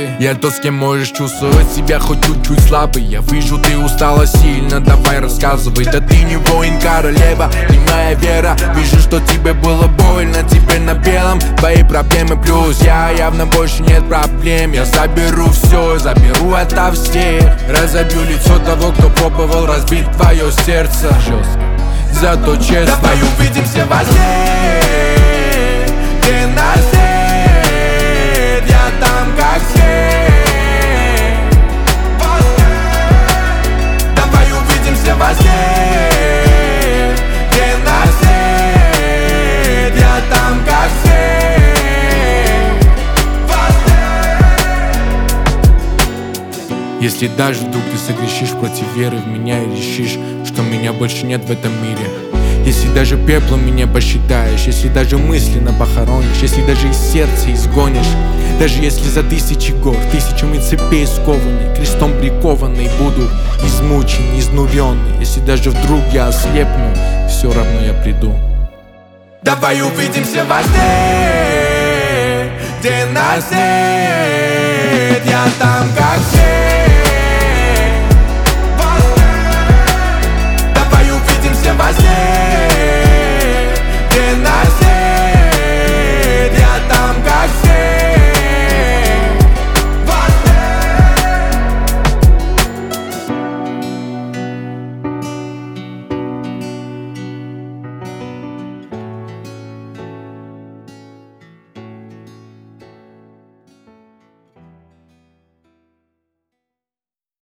славе. Я тот, с кем можешь чувствовать себя хоть чуть-чуть слабый. Я вижу, ты устала сильно, давай рассказывай. Да ты не воин, королева, ты моя вера. Вижу, что тебе было больно, теперь на белом твои проблемы плюс я, явно больше нет проблем. Я заберу все, заберу ото всех. Разобью лицо того, кто пробовал разбить твое сердце жестко, зато честно. Давай увидимся во сне, где нас нет, я там как все. Давай увидимся во сне, где нас нет, я там как все. Если даже вдруг ты согрешишь против веры в меня и решишь, что меня больше нет в этом мире, если даже пеплом меня посчитаешь, если даже мысленно похоронишь, если даже из сердца изгонишь, даже если за 1000 гор, 1000 цепей скованный, крестом прикованный буду измучен, изнуренный, если даже вдруг я ослепну, все равно я приду. Давай увидимся во сне, где нас нет, я там как все.